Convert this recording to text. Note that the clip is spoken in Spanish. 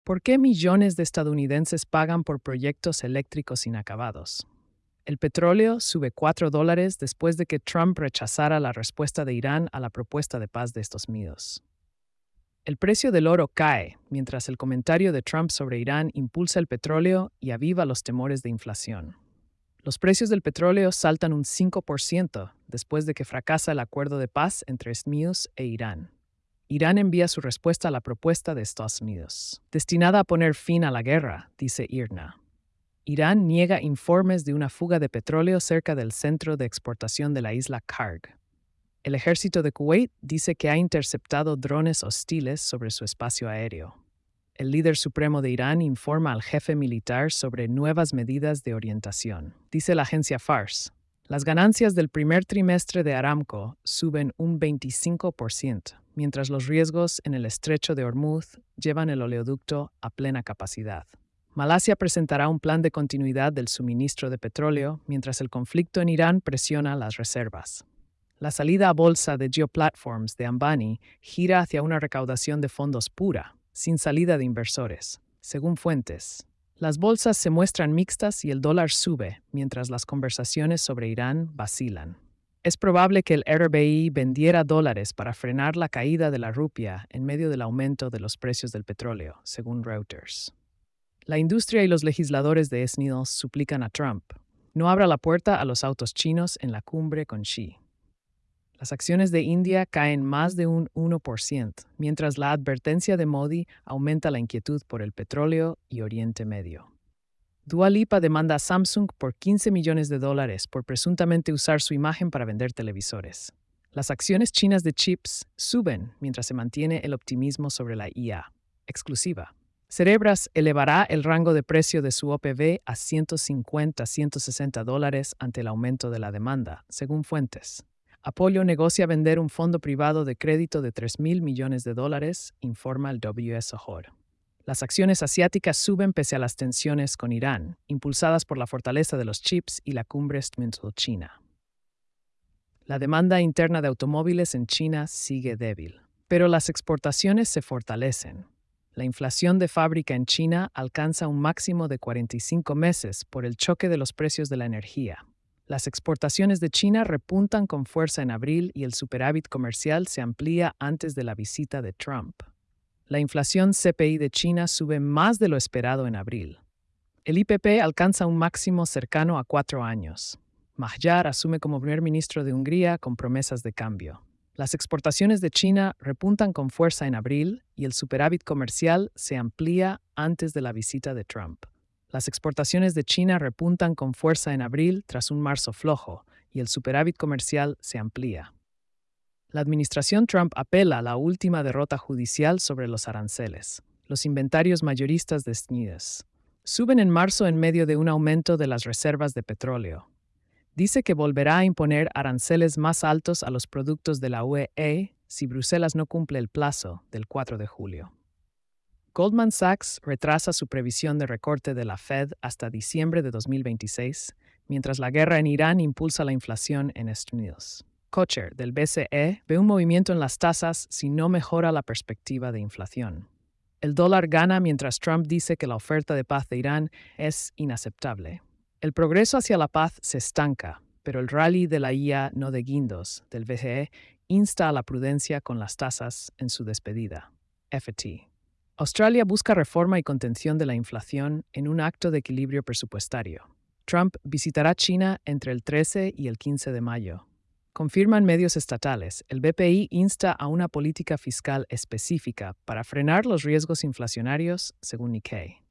¿Por qué millones de estadounidenses pagan por proyectos eléctricos inacabados? El petróleo sube $4 después de que Trump rechazara la respuesta de Irán a la propuesta de paz de Estados Unidos. El precio del oro cae, mientras el comentario de Trump sobre Irán impulsa el petróleo y aviva los temores de inflación. Los precios del petróleo saltan un 5% después de que fracasa el acuerdo de paz entre Estados Unidos e Irán. Irán envía su respuesta a la propuesta de Estados Unidos, destinada a poner fin a la guerra, dice IRNA. Irán niega informes de una fuga de petróleo cerca del centro de exportación de la isla Karg. El ejército de Kuwait dice que ha interceptado drones hostiles sobre su espacio aéreo. El líder supremo de Irán informa al jefe militar sobre nuevas medidas de orientación. Dice la agencia Fars. Las ganancias del primer trimestre de Aramco suben un 25%, mientras los riesgos en el estrecho de Hormuz llevan el oleoducto a plena capacidad. Malasia presentará un plan de continuidad del suministro de petróleo, mientras el conflicto en Irán presiona las reservas. La salida a bolsa de Geoplatforms de Ambani gira hacia una recaudación de fondos pura, sin salida de inversores. Según fuentes, las bolsas se muestran mixtas y el dólar sube, mientras las conversaciones sobre Irán vacilan. Es probable que el RBI vendiera dólares para frenar la caída de la rupia en medio del aumento de los precios del petróleo, según Reuters. La industria y los legisladores de Estados Unidos suplican a Trump: no abra la puerta a los autos chinos en la cumbre con Xi. Las acciones de India caen más de un 1%, mientras la advertencia de Modi aumenta la inquietud por el petróleo y Oriente Medio. Dua Lipa demanda a Samsung por $15 millones por presuntamente usar su imagen para vender televisores. Las acciones chinas de chips suben mientras se mantiene el optimismo sobre la IA exclusiva. Cerebras elevará el rango de precio de su OPV a $150-160 ante el aumento de la demanda, según fuentes. Apollo negocia vender un fondo privado de crédito de $3,000 millones, informa el WS Johor. Las acciones asiáticas suben pese a las tensiones con Irán, impulsadas por la fortaleza de los chips y la cumbre China. La demanda interna de automóviles en China sigue débil, pero las exportaciones se fortalecen. La inflación de fábrica en China alcanza un máximo de 45 meses por el choque de los precios de la energía. Las exportaciones de China repuntan con fuerza en abril y el superávit comercial se amplía antes de la visita de Trump. La inflación CPI de China sube más de lo esperado en abril. El IPP alcanza un máximo cercano a 4 años. Magyar asume como primer ministro de Hungría con promesas de cambio. Las exportaciones de China repuntan con fuerza en abril y el superávit comercial se amplía antes de la visita de Trump. Las exportaciones de China repuntan con fuerza en abril tras un marzo flojo y el superávit comercial se amplía. La administración Trump apela a la última derrota judicial sobre los aranceles. Los inventarios mayoristas de Estados Unidos suben en marzo en medio de un aumento de las reservas de petróleo. Dice que volverá a imponer aranceles más altos a los productos de la UE si Bruselas no cumple el plazo del 4 de julio. Goldman Sachs retrasa su previsión de recorte de la Fed hasta diciembre de 2026, mientras la guerra en Irán impulsa la inflación en Estados Unidos. Kocher, del BCE, ve un movimiento en las tasas si no mejora la perspectiva de inflación. El dólar gana mientras Trump dice que la oferta de paz de Irán es inaceptable. El progreso hacia la paz se estanca, pero el rally de la IA no de guindos del BCE insta a la prudencia con las tasas en su despedida. FT. Australia busca reforma y contención de la inflación en un acto de equilibrio presupuestario. Trump visitará China entre el 13 y el 15 de mayo. Confirman medios estatales, el BPI insta a una política fiscal específica para frenar los riesgos inflacionarios, según Nikkei.